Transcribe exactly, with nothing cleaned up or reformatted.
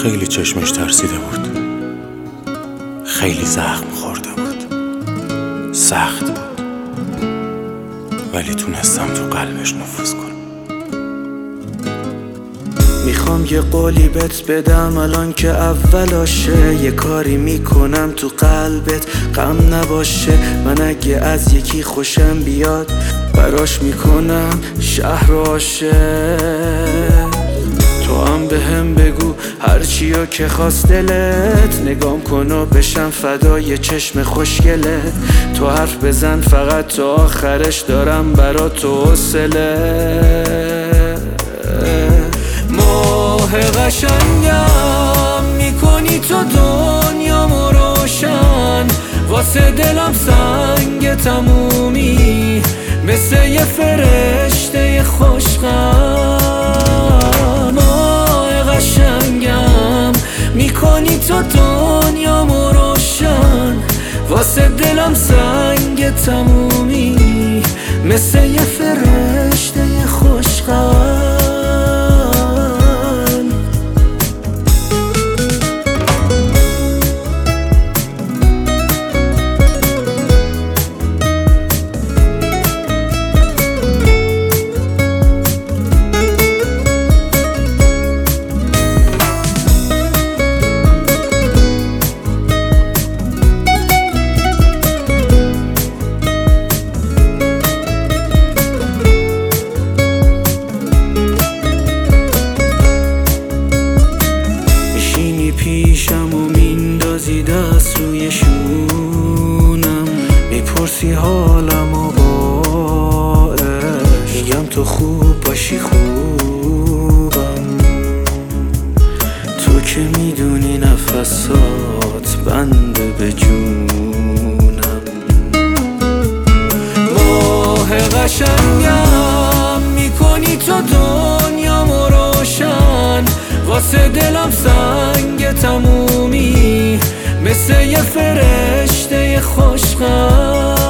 خیلی چشمش ترسیده بود، خیلی زخم خورده بود، سخت بود، ولی تونستم تو قلبش نفوذ کنم. میخوام یه قولی بهت بدم الان که اولاشه، یه کاری میکنم تو قلبت غم نباشه. من اگه از یکی خوشم بیاد براش میکنم شهر عاشق. تو هم به هم بگو هرچیا که خواست دلت، نگام کن و بشم فدای چشم خوشگلت. تو حرف بزن فقط تا آخرش دارم برا تو حوصله. ماه قشنگم میکنی تو دنیامو روشن، واسه دلم سنگ تمومی، مثل یه فرشته خوشقم. ماه قشنگم میکنی تو دنیامو روشن، واسه دلم سنگ تمومی، مثل یه فرشته خوشقم. پیشم و میندازی دست روی شونم، میپرسی حالم و باش، میگم تو خوب باشی خوبم. تو که میدونی نفسات بنده به جونم. ماه قشنگم میکنی تو دنیامو روشن، واسه دلم سنگ تمومی، مثل یه فرشته خوشقم.